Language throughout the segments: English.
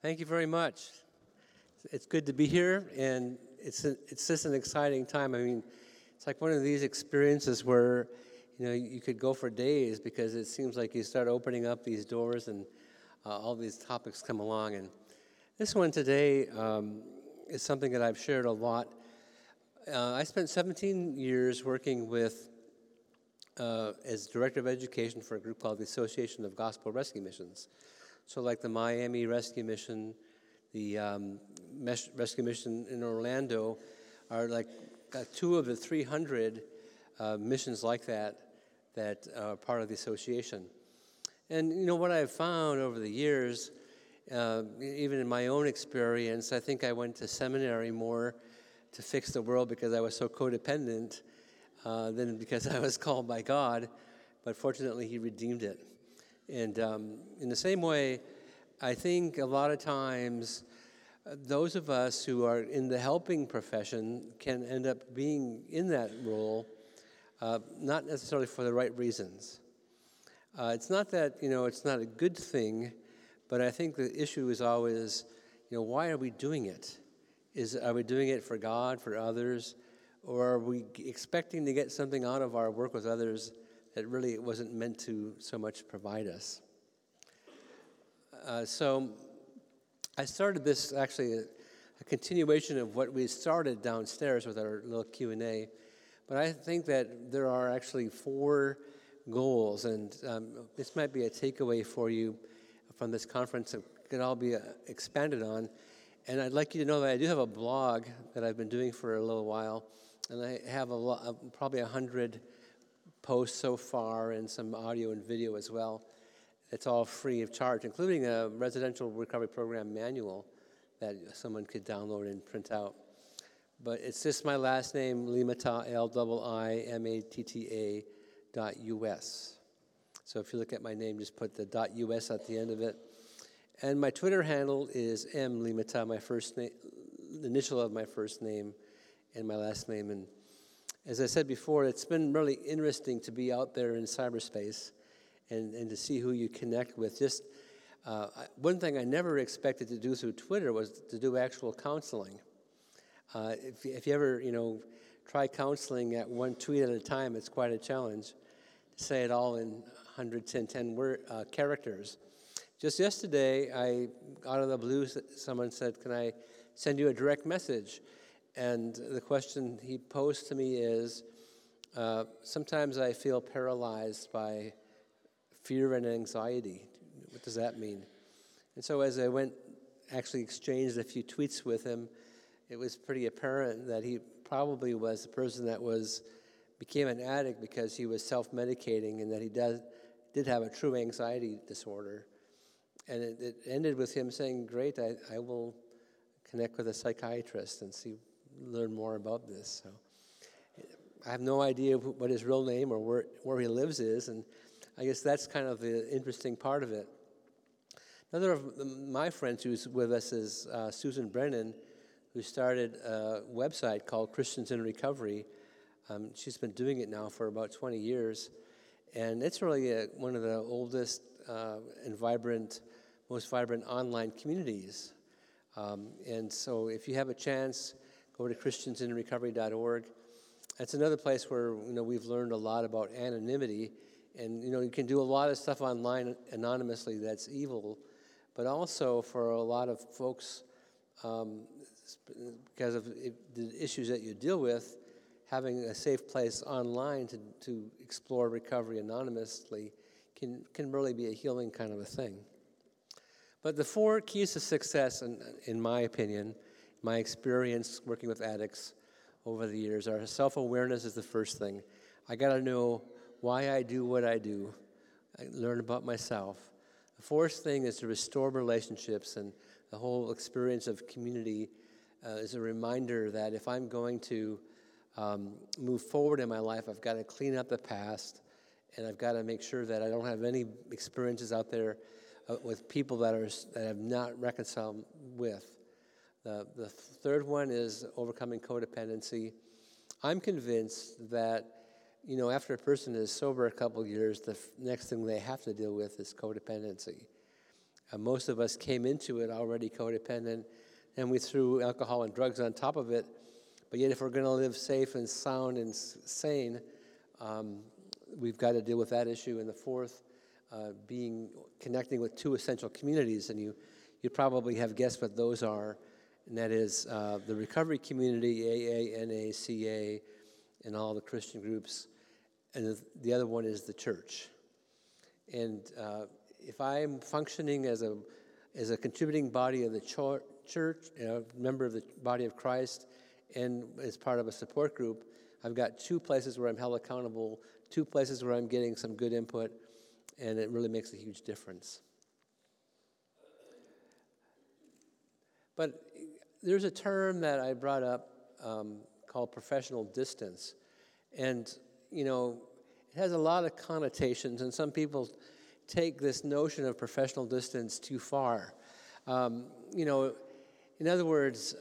Thank you very much. It's good to be here, and it's just an exciting time. I mean, it's like one of these experiences where, you could go for days because it seems like you start opening up these doors and all these topics come along. And this one today is something that I've shared a lot. I spent 17 years working with as Director of Education for a group called the Association of Gospel Rescue Missions. So like the Miami Rescue Mission, the Rescue Mission in Orlando are like two of the 300 missions like that are part of the association. And what I've found over the years, even in my own experience, I think I went to seminary more to fix the world because I was so codependent than because I was called by God, but fortunately He redeemed it. And in the same way, I think a lot of times those of us who are in the helping profession can end up being in that role, not necessarily for the right reasons. It's not that, it's not a good thing, but I think the issue is always, why are we doing it? Are we doing it for God, for others, or are we expecting to get something out of our work with others that really wasn't meant to so much provide us? So I started this actually a continuation of what we started downstairs with our little Q&A, but I think that there are actually 4 goals, and this might be a takeaway for you from this conference that could all be expanded on. And I'd like you to know that I do have a blog that I've been doing for a little while, and I have probably 100 posts so far and some audio and video as well. It's all free of charge, including a residential recovery program manual that someone could download and print out. But it's just my last name, Limatta, Limatta.us. So if you look at my name, just put the .us at the end of it. And my Twitter handle is mlimatta, my first name, the initial of my first name and my last name. And as I said before, it's been really interesting to be out there in cyberspace and to see who you connect with. Just one thing I never expected to do through Twitter was to do actual counseling. If you ever, try counseling at one tweet at a time, it's quite a challenge to say it all in 110 characters. Just yesterday, out of the blue, someone said, "Can I send you a direct message?" And the question he posed to me is, sometimes I feel paralyzed by fear and anxiety. What does that mean? And so as I exchanged a few tweets with him, it was pretty apparent that he probably was the person that became an addict because he was self-medicating and that he did have a true anxiety disorder. And it ended with him saying, "Great, I will connect with a psychiatrist and learn more about this." So I have no idea what his real name or where he lives is, and I guess that's kind of the interesting part of it. Another of my friends who's with us is Susan Brennan, who started a website called Christians in Recovery. She's been doing it now for about 20 years, and it's really one of the oldest and most vibrant online communities. And so if you have a chance, go to christiansinrecovery.org. That's another place where we've learned a lot about anonymity. And you can do a lot of stuff online anonymously that's evil, but also for a lot of folks, because of the issues that you deal with, having a safe place online to explore recovery anonymously can really be a healing kind of a thing. But the 4 keys to success, in my opinion, my experience working with addicts over the years, are self-awareness is the first thing. I got to know why I do what I do. I learn about myself. The 4th thing is to restore relationships, and the whole experience of community is a reminder that if I'm going to move forward in my life, I've got to clean up the past, and I've got to make sure that I don't have any experiences out there with people that have not reconciled with. The 3rd one is overcoming codependency. I'm convinced that, after a person is sober a couple of years, the next thing they have to deal with is codependency. Most of us came into it already codependent, and we threw alcohol and drugs on top of it. But yet, if we're going to live safe and sound and sane, we've got to deal with that issue. And the fourth, connecting with two essential communities, and you probably have guessed what those are, and that is the recovery community, AA, NA, CA, and all the Christian groups, and the other one is the church. And if I'm functioning as a contributing body of the church, a member of the body of Christ, and as part of a support group, I've got two places where I'm held accountable, two places where I'm getting some good input, and it really makes a huge difference. But there's a term that I brought up called professional distance. And, it has a lot of connotations, and some people take this notion of professional distance too far. In other words,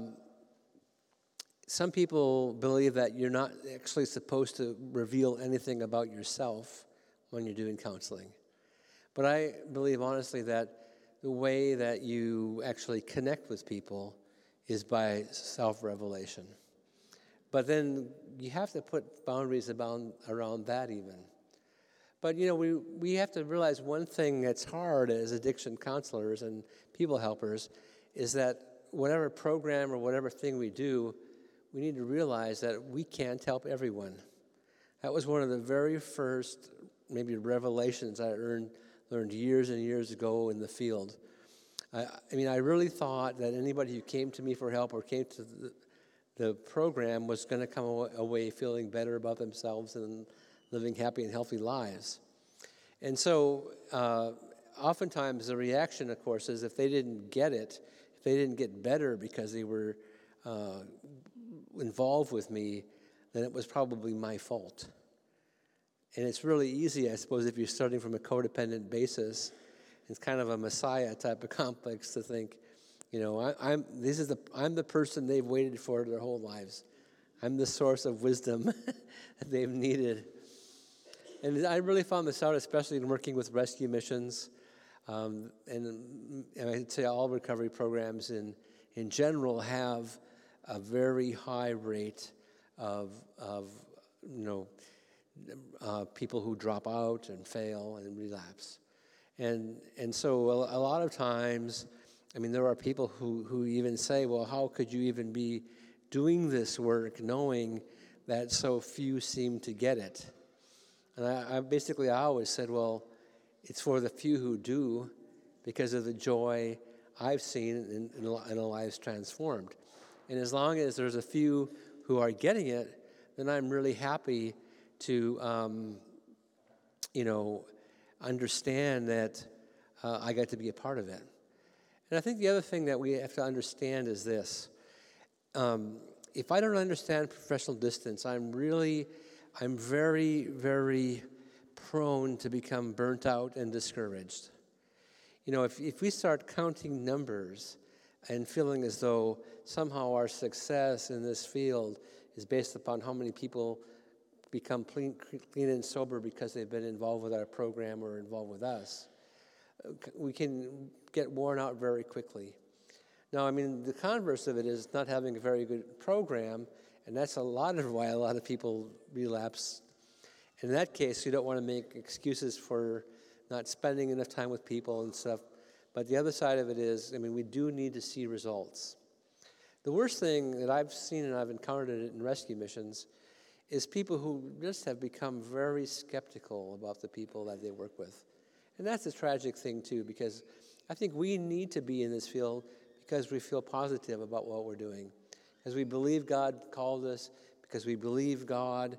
some people believe that you're not actually supposed to reveal anything about yourself when you're doing counseling. But I believe honestly that the way that you actually connect with people is by self-revelation. But then you have to put boundaries around that even. But, we have to realize one thing that's hard as addiction counselors and people helpers is that whatever program or whatever thing we do, we need to realize that we can't help everyone. That was one of the very first, maybe, revelations I learned years and years ago in the field. I really thought that anybody who came to me for help or came to the program was going to come away feeling better about themselves and living happy and healthy lives. And so oftentimes the reaction, of course, is if they didn't get it, if they didn't get better because they were involved with me, then it was probably my fault. And it's really easy, I suppose, if you're starting from a codependent basis, it's kind of a messiah type of complex to think, I'm the person they've waited for their whole lives. I'm the source of wisdom that they've needed. And I really found this out, especially in working with rescue missions, and I'd say all recovery programs in general have a very high rate of people who drop out and fail and relapse. And so a lot of times, there are people who even say, well, how could you even be doing this work knowing that so few seem to get it? And I always said, well, it's for the few who do because of the joy I've seen in lives transformed. And as long as there's a few who are getting it, then I'm really happy to, understand that I got to be a part of it. And I think the other thing that we have to understand is this. If I don't understand professional distance, I'm very, very prone to become burnt out and discouraged. If we start counting numbers and feeling as though somehow our success in this field is based upon how many people become clean and sober because they've been involved with our program or involved with us, we can get worn out very quickly. Now, the converse of it is not having a very good program, and that's why a lot of people relapse. In that case, you don't want to make excuses for not spending enough time with people and stuff. But the other side of it is, we do need to see results. The worst thing that I've seen, and I've encountered it in rescue missions, is people who just have become very skeptical about the people that they work with. And that's a tragic thing, too, because I think we need to be in this field because we feel positive about what we're doing. Because we believe God called us, because we believe God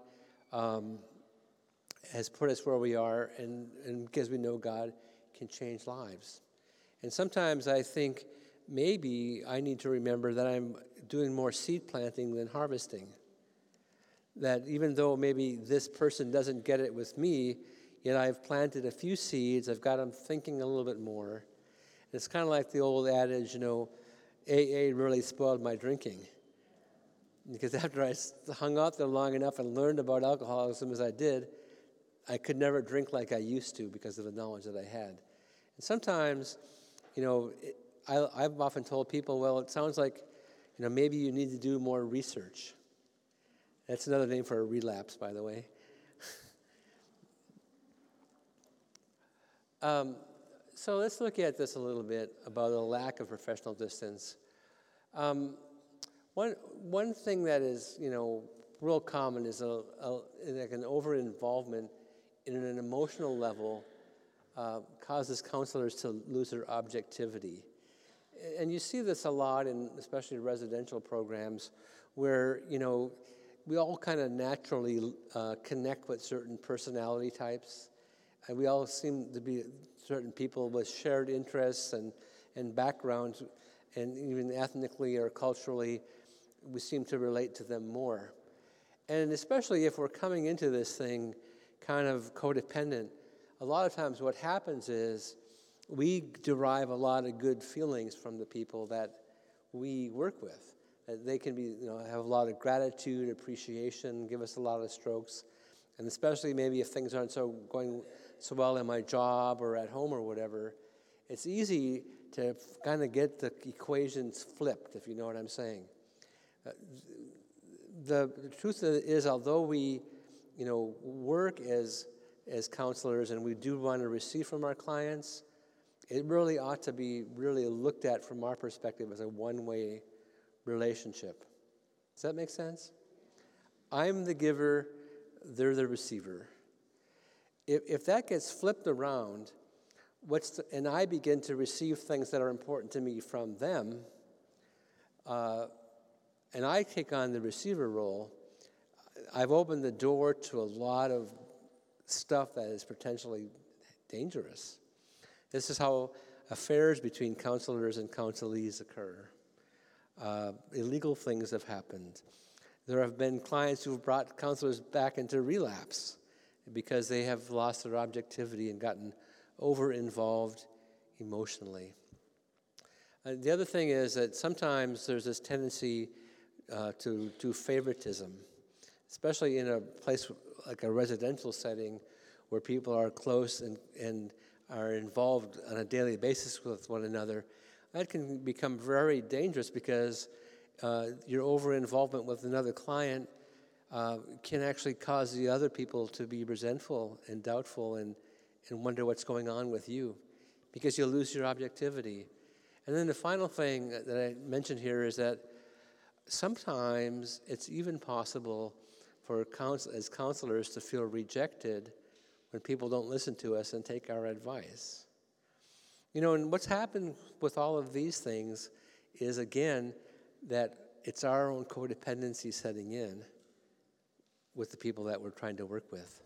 has put us where we are, and because we know God can change lives. And sometimes I think maybe I need to remember that I'm doing more seed planting than harvesting. That even though maybe this person doesn't get it with me, yet I've planted a few seeds, I've got them thinking a little bit more. And it's kind of like the old adage, AA really spoiled my drinking. Because after I hung out there long enough and learned about alcoholism as I did, I could never drink like I used to because of the knowledge that I had. And sometimes I've often told people, well, it sounds like, maybe you need to do more research. That's another name for a relapse, by the way. So let's look at this a little bit about a lack of professional distance. One thing that is, real common is like an over-involvement in an emotional level causes counselors to lose their objectivity. And you see this a lot in especially residential programs where, we all kind of naturally connect with certain personality types. And we all seem to be certain people with shared interests and backgrounds, and even ethnically or culturally, we seem to relate to them more. And especially if we're coming into this thing kind of codependent, a lot of times what happens is we derive a lot of good feelings from the people that we work with. They can be, have a lot of gratitude, appreciation, give us a lot of strokes. And especially maybe if things aren't going so well in my job or at home or whatever, it's easy to kind of get the equations flipped, if you know what I'm saying. The truth is, although we, work as counselors and we do want to receive from our clients, it really ought to be really looked at from our perspective as a one-way relationship. Does that make sense? I'm the giver, they're the receiver. If that gets flipped around, and I begin to receive things that are important to me from them, and I take on the receiver role, I've opened the door to a lot of stuff that is potentially dangerous. This is how affairs between counselors and counselees occur. Illegal things have happened. There have been clients who have brought counselors back into relapse because they have lost their objectivity and gotten over-involved emotionally. The other thing is that sometimes there's this tendency to do favoritism, especially in a place like a residential setting where people are close and are involved on a daily basis with one another. That can become very dangerous because your over-involvement with another client can actually cause the other people to be resentful and doubtful and wonder what's going on with you because you'll lose your objectivity. And then the final thing that I mentioned here is that sometimes it's even possible for as counselors to feel rejected when people don't listen to us and take our advice. And what's happened with all of these things is, again, that it's our own codependency setting in with the people that we're trying to work with.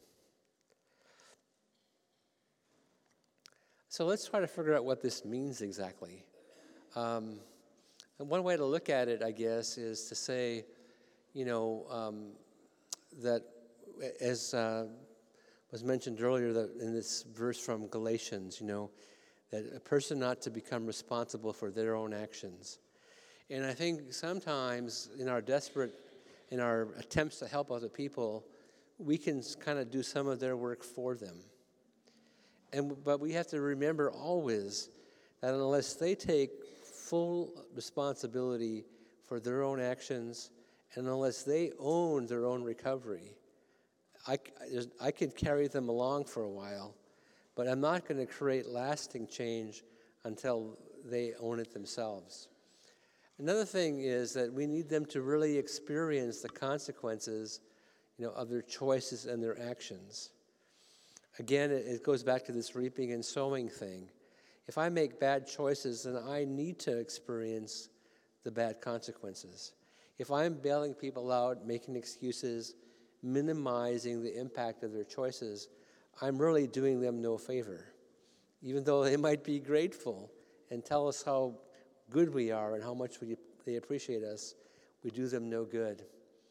So let's try to figure out what this means exactly. And one way to look at it, I guess, is to say, that as was mentioned earlier that in this verse from Galatians, that a person ought to become responsible for their own actions. And I think sometimes in our attempts to help other people, we can kind of do some of their work for them. But we have to remember always that unless they take full responsibility for their own actions, and unless they own their own recovery, I could carry them along for a while, but I'm not going to create lasting change until they own it themselves. Another thing is that we need them to really experience the consequences, of their choices and their actions. Again, it goes back to this reaping and sowing thing. If I make bad choices, then I need to experience the bad consequences. If I'm bailing people out, making excuses, minimizing the impact of their choices, I'm really doing them no favor. Even though they might be grateful and tell us how good we are and how much they appreciate us, we do them no good.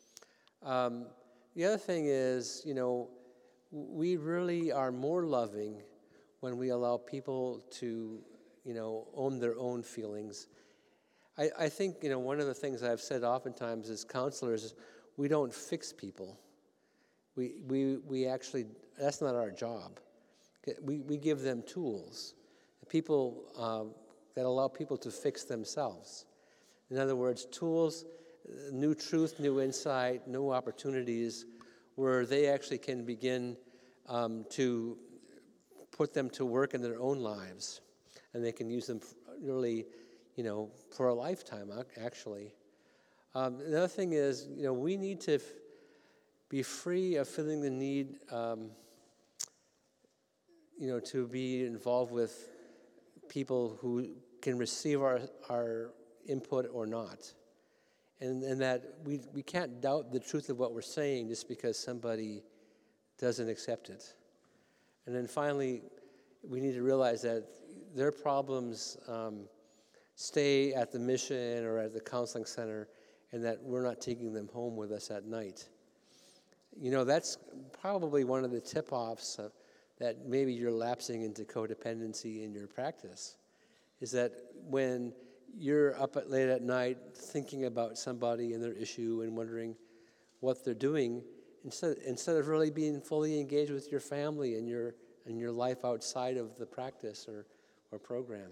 The other thing is, we really are more loving when we allow people to, own their own feelings. I think, one of the things I've said oftentimes as counselors, we don't fix people. We actually, that's not our job. We give them tools. People that allow people to fix themselves. In other words, tools, new truth, new insight, new opportunities where they actually can begin to put them to work in their own lives. And they can use them really, for a lifetime, actually. Another thing is, we need to be free of feeling the need, to be involved with people who can receive our input or not. And that we can't doubt the truth of what we're saying just because somebody doesn't accept it. And then finally, we need to realize that their problems stay at the mission or at the counseling center, and that we're not taking them home with us at night. That's probably one of the tip-offs that maybe you're lapsing into codependency in your practice, is that when you're up late at night thinking about somebody and their issue and wondering what they're doing, instead of really being fully engaged with your family and your life outside of the practice or program.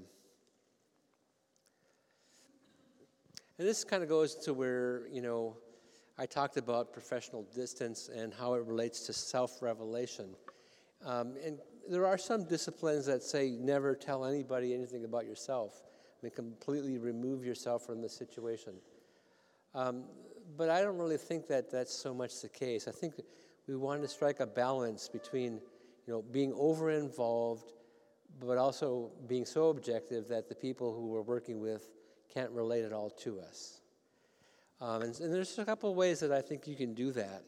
And this kind of goes to where, I talked about professional distance and how it relates to self-revelation. And there are some disciplines that say never tell anybody anything about yourself. Completely remove yourself from the situation. But I don't really think that that's so much the case. I think we want to strike a balance between, being over-involved, but also being so objective that the people who we're working with can't relate at all to us. And there's a couple of ways that I think you can do that.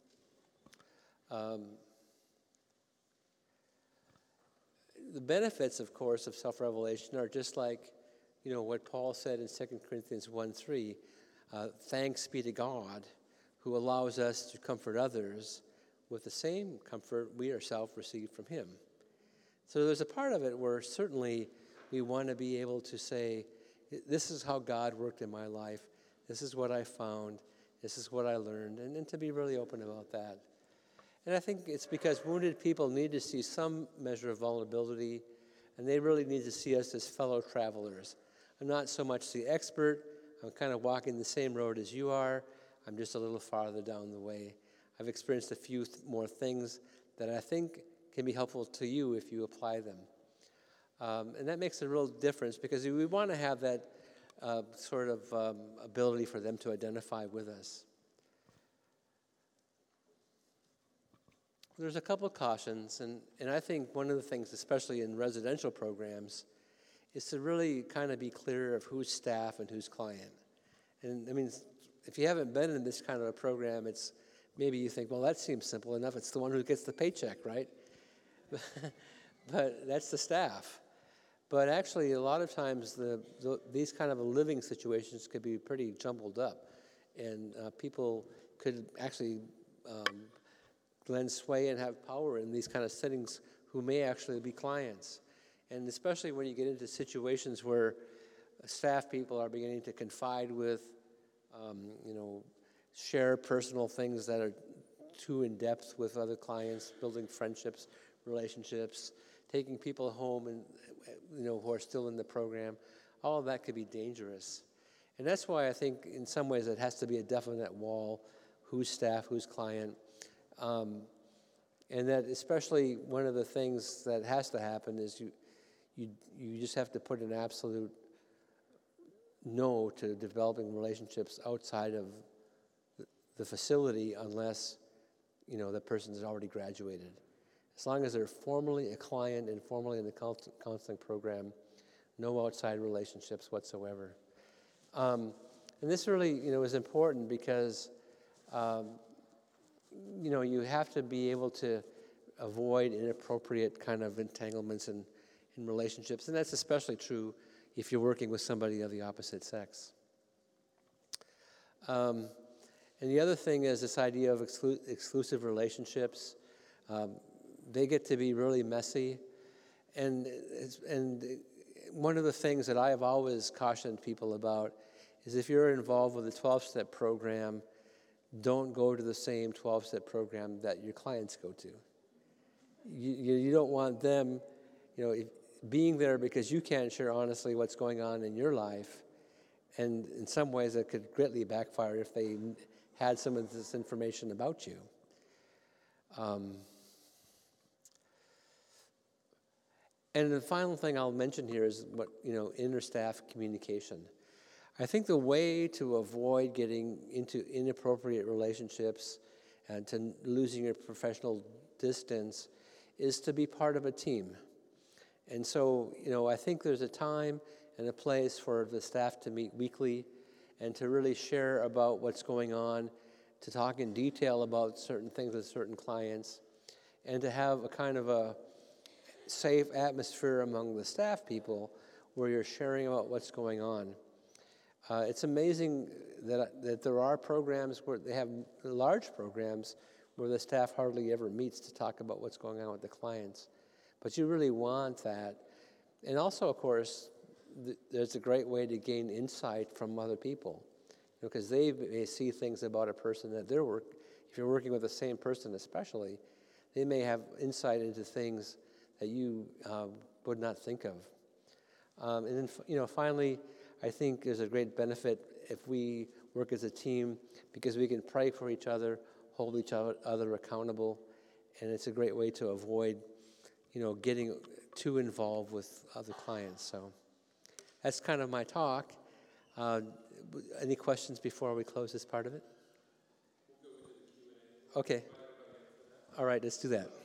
The benefits, of course, of self-revelation are just like, what Paul said in 2 Corinthians 1:3, thanks be to God who allows us to comfort others with the same comfort we ourselves receive from him. So there's a part of it where certainly we want to be able to say, this is how God worked in my life, this is what I found, this is what I learned, and to be really open about that. And I think it's because wounded people need to see some measure of vulnerability, and they really need to see us as fellow travelers. I'm not so much the expert. I'm kind of walking the same road as you are. I'm just a little farther down the way. I've experienced a few more things that I think can be helpful to you if you apply them. And that makes a real difference because we want to have that sort of ability for them to identify with us. There's a couple of cautions, and I think one of the things, especially in residential programs, is to really kind of be clear of who's staff and who's client. And if you haven't been in this kind of a program, it's maybe you think, well, that seems simple enough. It's the one who gets the paycheck, right? But that's the staff. But actually, a lot of times, these kind of living situations could be pretty jumbled up, and people could actually lend sway and have power in these kind of settings who may actually be clients. And especially when you get into situations where staff people are beginning to confide with, share personal things that are too in depth with other clients, building friendships, relationships, taking people home and who are still in the program, all of that could be dangerous. And that's why I think in some ways it has to be a definite wall, who's staff, who's client. And that especially one of the things that has to happen is you just have to put an absolute no to developing relationships outside of the facility unless, the person has already graduated. As long as they're formally a client and formally in the counseling program, no outside relationships whatsoever. And this really, is important because, you have to be able to avoid inappropriate kind of entanglements in relationships. And that's especially true if you're working with somebody of the opposite sex. And the other thing is this idea of exclusive relationships. They get to be really messy. And one of the things that I have always cautioned people about is if you're involved with a 12-step program, don't go to the same 12-step program that your clients go to. You don't want them, being there because you can't share honestly what's going on in your life. And in some ways, it could greatly backfire if they had some of this information about you. And the final thing I'll mention here is what, inter-staff communication. I think the way to avoid getting into inappropriate relationships and to losing your professional distance is to be part of a team. And so, I think there's a time and a place for the staff to meet weekly and to really share about what's going on, to talk in detail about certain things with certain clients, and to have a kind of a safe atmosphere among the staff people where you're sharing about what's going on. It's amazing that there are programs where they have large programs where the staff hardly ever meets to talk about what's going on with the clients. But you really want that. And also, of course, there's a great way to gain insight from other people, because they may see things about a person that if you're working with the same person especially, they may have insight into things that you would not think of. And then, finally, I think there's a great benefit if we work as a team because we can pray for each other, hold each other accountable, and it's a great way to avoid, getting too involved with other clients. So that's kind of my talk. Any questions before we close this part of it? Okay. All right, let's do that.